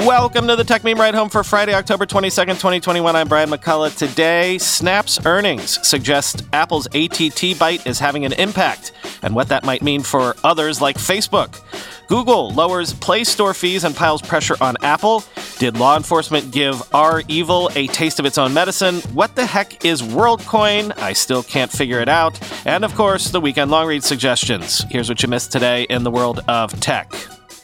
Welcome to the Tech Meme Ride Home for Friday, October 22nd, 2021. I'm Brian McCullough. Today, Snap's earnings suggest Apple's ATT bite is having an impact and what that might mean for others like Facebook. Google lowers Play Store fees and piles pressure on Apple. Did law enforcement give REvil a taste of its own medicine? What the heck is WorldCoin? I still can't figure it out. And of course, the weekend long read suggestions. Here's what you missed today in the world of tech.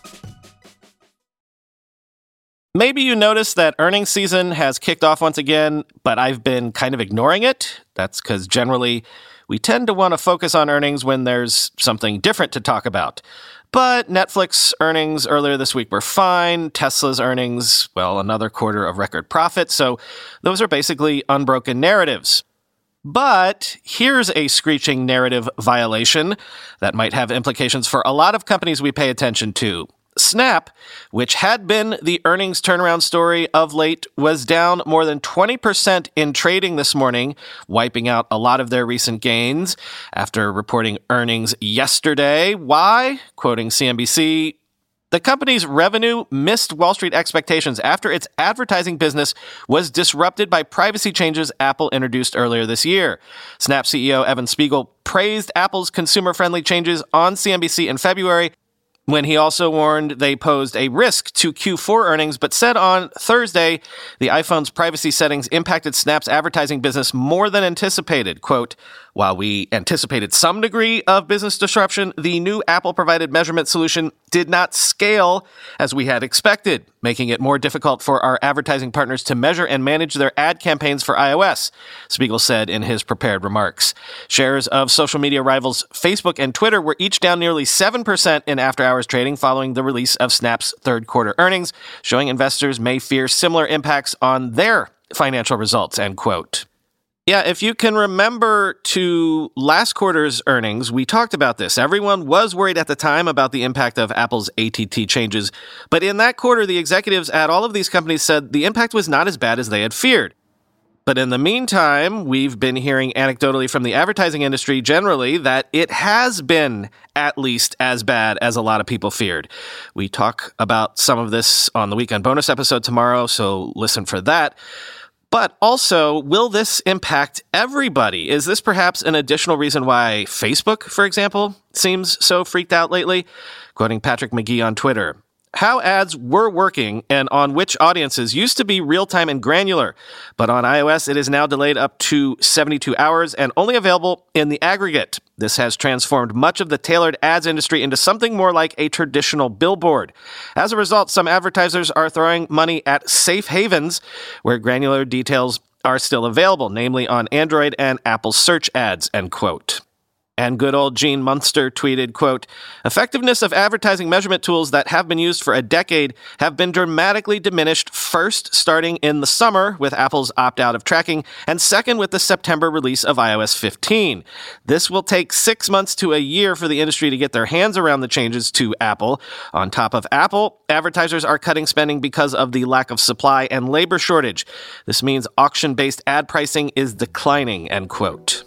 Maybe you noticed that earnings season has kicked off once again, but I've been kind of ignoring it. That's because generally we tend to want to focus on earnings when there's something different to talk about. But Netflix earnings earlier this week were fine. Tesla's earnings, well, another quarter of record profit. So those are basically unbroken narratives. But here's a screeching narrative violation that might have implications for a lot of companies we pay attention to. Snap, which had been the earnings turnaround story of late, was down more than 20% in trading this morning, wiping out a lot of their recent gains after reporting earnings yesterday. Why? Quoting CNBC, the company's revenue missed Wall Street expectations after its advertising business was disrupted by privacy changes Apple introduced earlier this year. Snap CEO Evan Spiegel praised Apple's consumer-friendly changes on CNBC in February, when he also warned they posed a risk to Q4 earnings, but said on Thursday the iPhone's privacy settings impacted Snap's advertising business more than anticipated. Quote, while we anticipated some degree of business disruption, the new Apple-provided measurement solution did not scale as we had expected, making it more difficult for our advertising partners to measure and manage their ad campaigns for iOS, Spiegel said in his prepared remarks. Shares of social media rivals Facebook and Twitter were each down nearly 7% in after-hours trading following the release of Snap's third-quarter earnings, showing investors may fear similar impacts on their financial results, end quote. Yeah, if you can remember to last quarter's earnings, we talked about this. Everyone was worried at the time about the impact of Apple's ATT changes. But in that quarter, the executives at all of these companies said the impact was not as bad as they had feared. But in the meantime, we've been hearing anecdotally from the advertising industry generally that it has been at least as bad as a lot of people feared. We talk about some of this on the weekend bonus episode tomorrow, so listen for that. But also, will this impact everybody? Is this perhaps an additional reason why Facebook, for example, seems so freaked out lately? Quoting Patrick McGee on Twitter, how ads were working and on which audiences used to be real-time and granular, but on iOS it is now delayed up to 72 hours and only available in the aggregate. This has transformed much of the tailored ads industry into something more like a traditional billboard. As a result, some advertisers are throwing money at safe havens where granular details are still available, namely on Android and Apple search ads, end quote. And good old Gene Munster tweeted, quote, effectiveness of advertising measurement tools that have been used for a decade have been dramatically diminished, first starting in the summer with Apple's opt-out of tracking, and second with the September release of iOS 15. This will take 6 months to a year for the industry to get their hands around the changes to Apple. On top of Apple, advertisers are cutting spending because of the lack of supply and labor shortage. This means auction-based ad pricing is declining, end quote.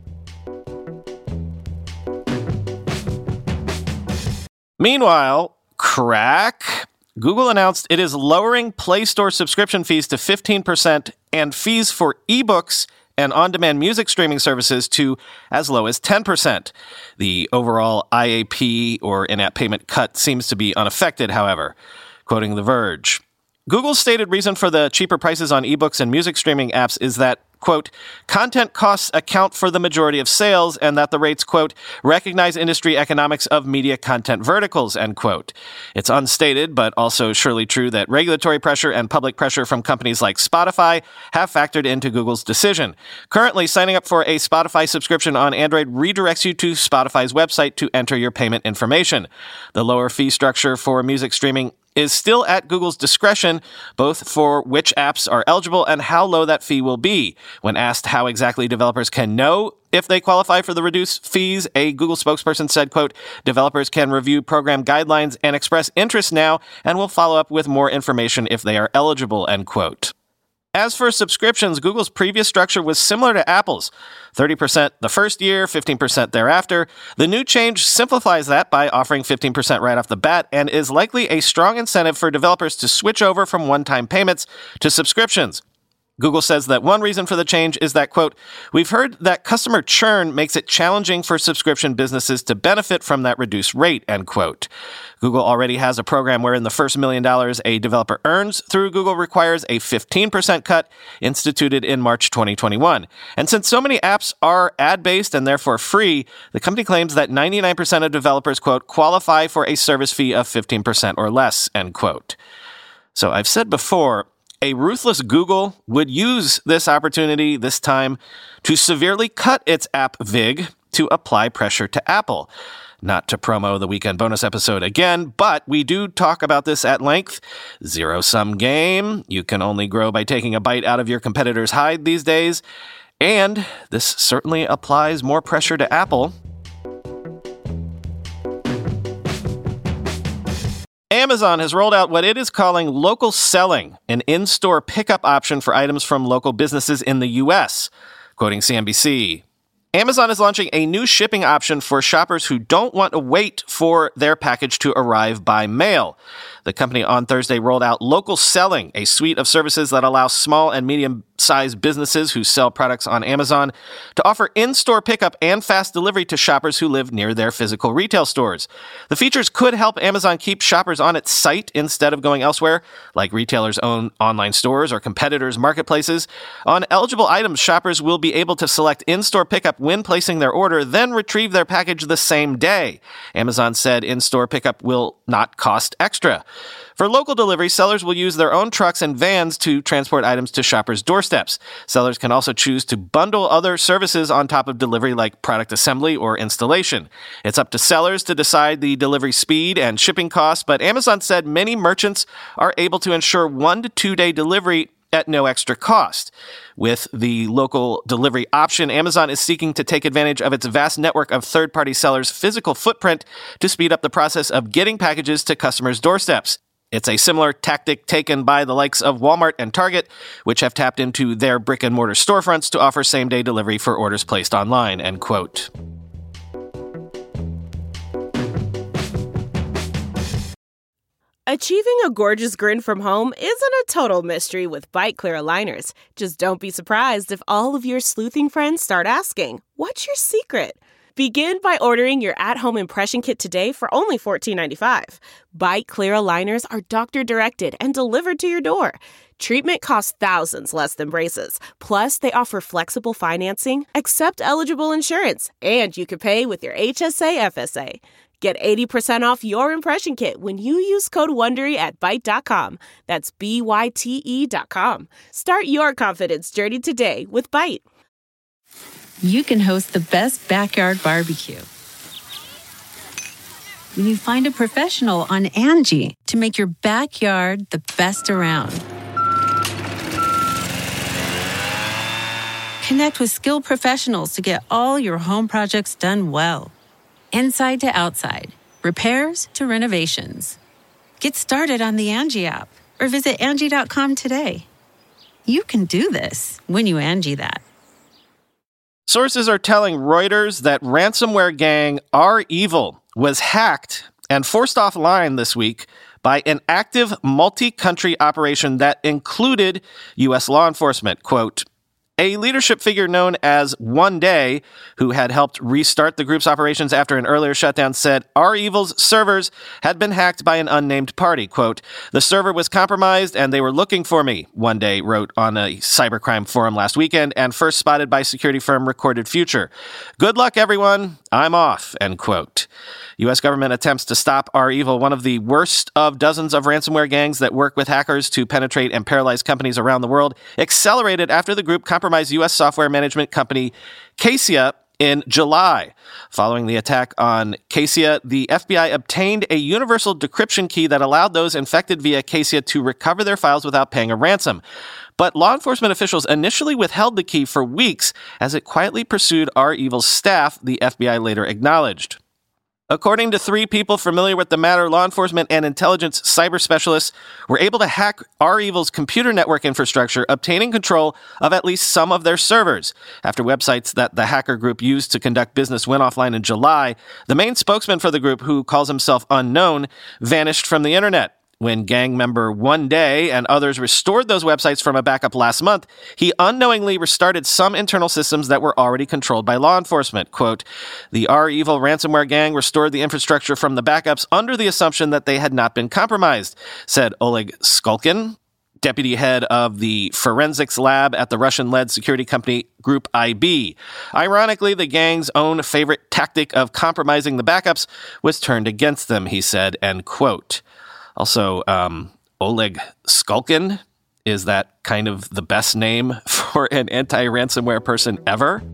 Meanwhile, crack. Google announced it is lowering Play Store subscription fees to 15% and fees for ebooks and on-demand music streaming services to as low as 10%. The overall IAP, or in-app payment cut, seems to be unaffected, however. Quoting The Verge, Google's stated reason for the cheaper prices on ebooks and music streaming apps is that, quote, content costs account for the majority of sales and that the rates, quote, recognize industry economics of media content verticals, end quote. It's unstated, but also surely true that regulatory pressure and public pressure from companies like Spotify have factored into Google's decision. Currently, signing up for a Spotify subscription on Android redirects you to Spotify's website to enter your payment information. The lower fee structure for music streaming is still at Google's discretion, both for which apps are eligible and how low that fee will be. When asked how exactly developers can know if they qualify for the reduced fees, a Google spokesperson said, quote, developers can review program guidelines and express interest now and will follow up with more information if they are eligible, end quote. As for subscriptions, Google's previous structure was similar to Apple's, 30% the first year, 15% thereafter. The new change simplifies that by offering 15% right off the bat and is likely a strong incentive for developers to switch over from one-time payments to subscriptions. Google says that one reason for the change is that, quote, we've heard that customer churn makes it challenging for subscription businesses to benefit from that reduced rate, end quote. Google already has a program wherein the first $1 million a developer earns through Google requires a 15% cut instituted in March 2021. And since so many apps are ad-based and therefore free, the company claims that 99% of developers, quote, qualify for a service fee of 15% or less, end quote. So I've said before, a ruthless Google would use this opportunity this time to severely cut its app VIG to apply pressure to Apple. Not to promo the weekend bonus episode again, but we do talk about this at length. Zero-sum game. You can only grow by taking a bite out of your competitor's hide these days. And this certainly applies more pressure to Apple. Amazon has rolled out what it is calling local selling, an in-store pickup option for items from local businesses in the U.S., quoting CNBC. Amazon is launching a new shipping option for shoppers who don't want to wait for their package to arrive by mail. The company on Thursday rolled out Local Selling, a suite of services that allow small and medium-sized businesses who sell products on Amazon to offer in-store pickup and fast delivery to shoppers who live near their physical retail stores. The features could help Amazon keep shoppers on its site instead of going elsewhere, like retailers' own online stores or competitors' marketplaces. On eligible items, shoppers will be able to select in-store pickup when placing their order, then retrieve their package the same day. Amazon said in-store pickup will not cost extra. For local delivery, sellers will use their own trucks and vans to transport items to shoppers' doorsteps. Sellers can also choose to bundle other services on top of delivery, like product assembly or installation. It's up to sellers to decide the delivery speed and shipping costs, but Amazon said many merchants are able to ensure 1 to 2 day delivery at no extra cost. With the local delivery option, Amazon is seeking to take advantage of its vast network of third-party sellers' physical footprint to speed up the process of getting packages to customers' doorsteps. It's a similar tactic taken by the likes of Walmart and Target, which have tapped into their brick-and-mortar storefronts to offer same-day delivery for orders placed online, end quote. Achieving a gorgeous grin from home isn't a total mystery with Byte Clear aligners. Just don't be surprised if all of your sleuthing friends start asking, what's your secret? Begin by ordering your at-home impression kit today for only $14.95. Byte Clear aligners are doctor-directed and delivered to your door. Treatment costs thousands less than braces. Plus, they offer flexible financing, accept eligible insurance, and you can pay with your HSA FSA. Get 80% off your impression kit when you use code WONDERY at Byte.com. That's BYTE.com. Start your confidence journey today with Byte. You can host the best backyard barbecue when you find a professional on Angie to make your backyard the best around. Connect with skilled professionals to get all your home projects done well. Inside to outside, repairs to renovations. Get started on the Angie app or visit Angie.com today. You can do this when you Angie that. Sources are telling Reuters that ransomware gang REvil was hacked and forced offline this week by an active multi-country operation that included U.S. law enforcement. Quote, a leadership figure known as One Day, who had helped restart the group's operations after an earlier shutdown, said REvil's servers had been hacked by an unnamed party. Quote, the server was compromised and they were looking for me, One Day wrote on a cybercrime forum last weekend, and first spotted by security firm Recorded Future. Good luck, everyone. I'm off, end quote. U.S. government attempts to stop REvil, one of the worst of dozens of ransomware gangs that work with hackers to penetrate and paralyze companies around the world, accelerated after the group compromised U.S. software management company Cassia in July. Following the attack on Cassia, the FBI obtained a universal decryption key that allowed those infected via Cassia to recover their files without paying a ransom. But law enforcement officials initially withheld the key for weeks as it quietly pursued REvil's staff, the FBI later acknowledged. According to 3 people familiar with the matter, law enforcement and intelligence cyber specialists were able to hack REvil's computer network infrastructure, obtaining control of at least some of their servers. After websites that the hacker group used to conduct business went offline in July, the main spokesman for the group, who calls himself Unknown, vanished from the internet. When gang member One Day and others restored those websites from a backup last month, he unknowingly restarted some internal systems that were already controlled by law enforcement. Quote, the REvil ransomware gang restored the infrastructure from the backups under the assumption that they had not been compromised, said Oleg Skulkin, deputy head of the forensics lab at the Russian-led security company Group IB. Ironically, the gang's own favorite tactic of compromising the backups was turned against them, he said, end quote. Also, Oleg Skulkin, is that kind of the best name for an anti-ransomware person ever?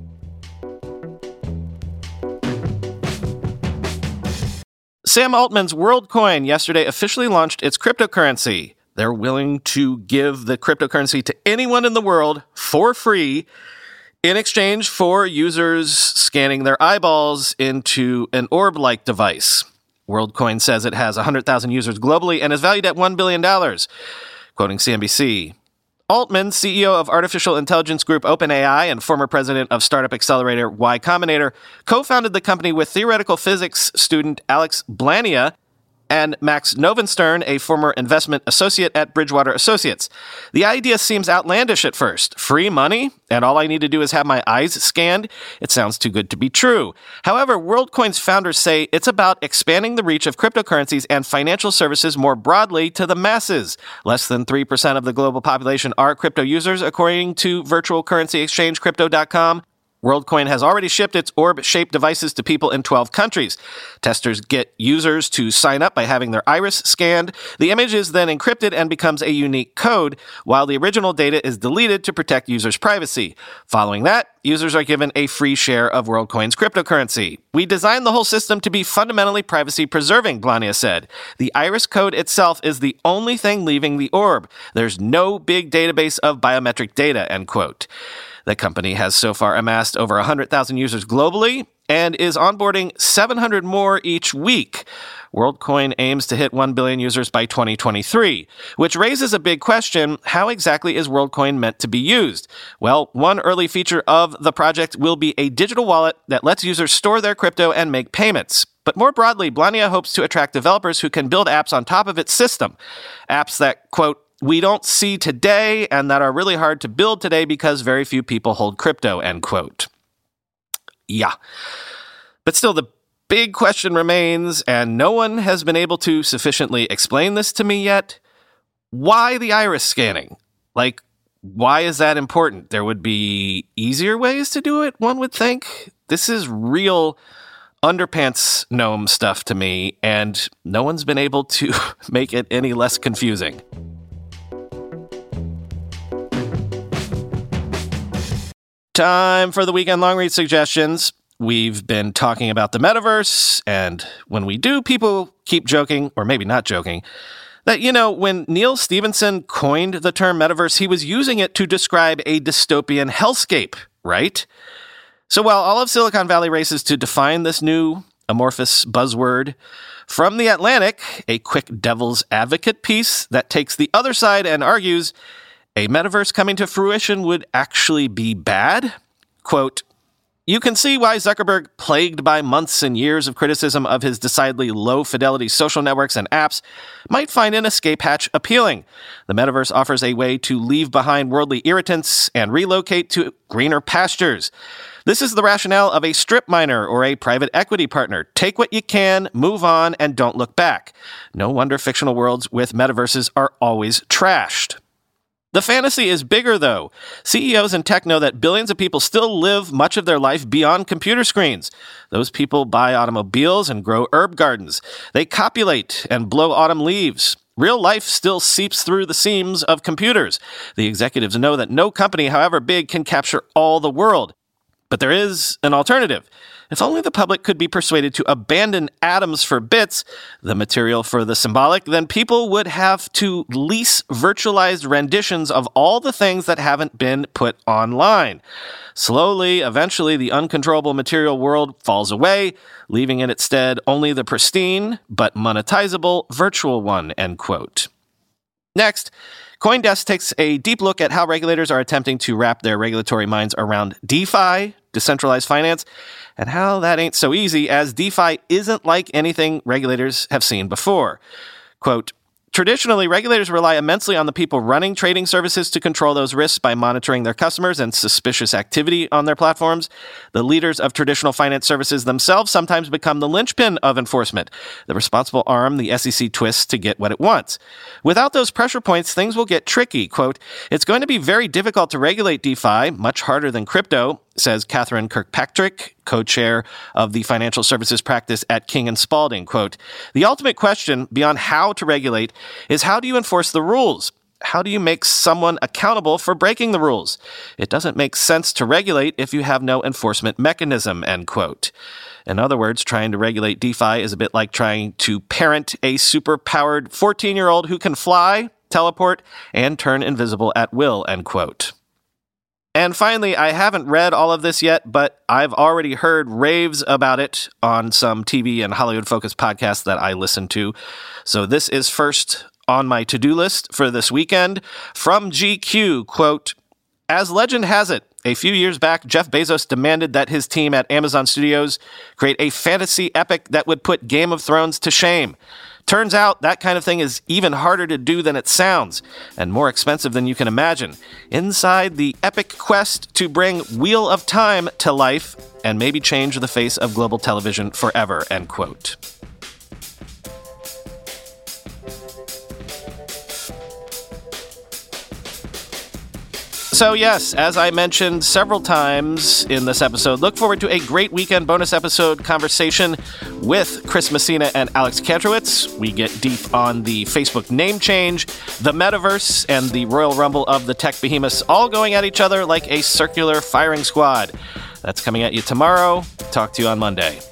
Sam Altman's WorldCoin yesterday officially launched its cryptocurrency. They're willing to give the cryptocurrency to anyone in the world for free in exchange for users scanning their eyeballs into an orb-like device. WorldCoin says it has 100,000 users globally and is valued at $1 billion, quoting CNBC. Altman, CEO of artificial intelligence group OpenAI and former president of startup accelerator Y Combinator, co-founded the company with theoretical physics student Alex Blania and Max Novenstern, a former investment associate at Bridgewater Associates. The idea seems outlandish at first. Free money? And all I need to do is have my eyes scanned? It sounds too good to be true. However, WorldCoin's founders say it's about expanding the reach of cryptocurrencies and financial services more broadly to the masses. Less than 3% of the global population are crypto users, according to virtual currency exchange Crypto.com. WorldCoin has already shipped its orb-shaped devices to people in 12 countries. Testers get users to sign up by having their iris scanned. The image is then encrypted and becomes a unique code, while the original data is deleted to protect users' privacy. Following that, users are given a free share of WorldCoin's cryptocurrency. We designed the whole system to be fundamentally privacy-preserving, Blania said. The iris code itself is the only thing leaving the orb. There's no big database of biometric data, end quote. The company has so far amassed over 100,000 users globally and is onboarding 700 more each week. WorldCoin aims to hit 1 billion users by 2023, which raises a big question: how exactly is WorldCoin meant to be used? Well, one early feature of the project will be a digital wallet that lets users store their crypto and make payments. But more broadly, Blania hopes to attract developers who can build apps on top of its system. Apps that, quote, we don't see today and that are really hard to build today because very few people hold crypto, end quote. Yeah. But still, the big question remains, and no one has been able to sufficiently explain this to me yet. Why the iris scanning? Like, why is that important? There would be easier ways to do it, one would think. This is real underpants gnome stuff to me, and no one's been able to make it any less confusing. Time for the weekend long read suggestions. We've been talking about the metaverse, and when we do, people keep joking, or maybe not joking, that, when Neil Stephenson coined the term metaverse, he was using it to describe a dystopian hellscape, right? So while all of Silicon Valley races to define this new amorphous buzzword, from The Atlantic, a quick devil's advocate piece that takes the other side and argues a metaverse coming to fruition would actually be bad. Quote, you can see why Zuckerberg, plagued by months and years of criticism of his decidedly low-fidelity social networks and apps, might find an escape hatch appealing. The metaverse offers a way to leave behind worldly irritants and relocate to greener pastures. This is the rationale of a strip miner or a private equity partner. Take what you can, move on, and don't look back. No wonder fictional worlds with metaverses are always trashed. The fantasy is bigger, though. CEOs in tech know that billions of people still live much of their life beyond computer screens. Those people buy automobiles and grow herb gardens. They copulate and blow autumn leaves. Real life still seeps through the seams of computers. The executives know that no company, however big, can capture all the world. But there is an alternative. If only the public could be persuaded to abandon atoms for bits, the material for the symbolic, then people would have to lease virtualized renditions of all the things that haven't been put online. Slowly, eventually, the uncontrollable material world falls away, leaving in its stead only the pristine but monetizable virtual one, end quote. Next, CoinDesk takes a deep look at how regulators are attempting to wrap their regulatory minds around DeFi, decentralized finance, and how that ain't so easy, as DeFi isn't like anything regulators have seen before. Quote, traditionally, regulators rely immensely on the people running trading services to control those risks by monitoring their customers and suspicious activity on their platforms. The leaders of traditional finance services themselves sometimes become the linchpin of enforcement, the responsible arm the SEC twists to get what it wants. Without those pressure points, things will get tricky. Quote, it's going to be very difficult to regulate DeFi, much harder than crypto, says Catherine Kirkpatrick, co-chair of the financial services practice at King & Spalding. Quote, the ultimate question beyond how to regulate is how do you enforce the rules? How do you make someone accountable for breaking the rules? It doesn't make sense to regulate if you have no enforcement mechanism, end quote. In other words, trying to regulate DeFi is a bit like trying to parent a super-powered 14-year-old who can fly, teleport, and turn invisible at will, end quote. And finally, I haven't read all of this yet, but I've already heard raves about it on some TV and Hollywood-focused podcasts that I listen to. So this is first on my to-do list for this weekend. From GQ, quote, as legend has it, a few years back, Jeff Bezos demanded that his team at Amazon Studios create a fantasy epic that would put Game of Thrones to shame. Turns out that kind of thing is even harder to do than it sounds, and more expensive than you can imagine. Inside the epic quest to bring Wheel of Time to life and maybe change the face of global television forever, end quote. So yes, as I mentioned several times in this episode, look forward to a great weekend bonus episode conversation with Chris Messina and Alex Kantrowitz. We get deep on the Facebook name change, the metaverse, and the Royal Rumble of the tech behemoths all going at each other like a circular firing squad. That's coming at you tomorrow. Talk to you on Monday.